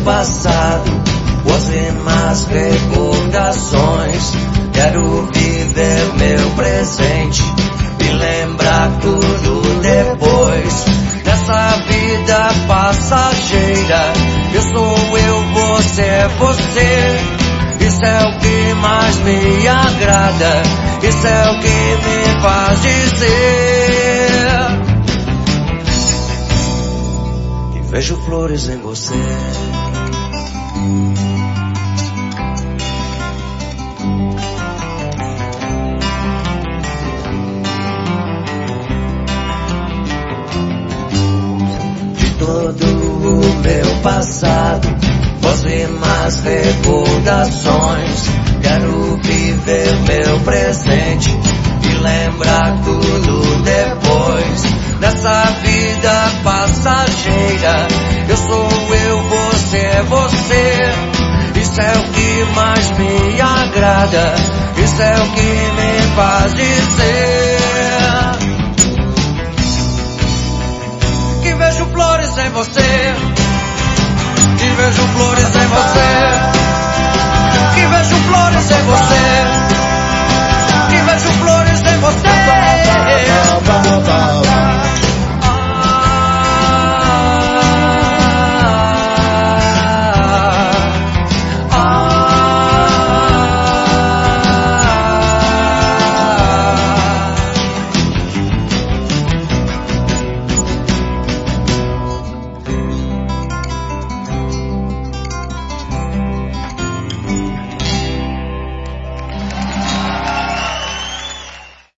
passado, boas e más recordações. Quero viver meu presente e lembrar tudo depois. Nessa vida passageira, eu sou eu, você é você. Isso é o que mais me agrada, isso é o que me faz dizer que vejo flores em você. De todo o meu passado, boas e más recordações. Quero viver meu presente e lembrar tudo depois. Nessa vida passageira, eu sou eu, você é você. Isso é o que mais me agrada, isso é o que me faz dizer que vejo flores em você, que vejo flores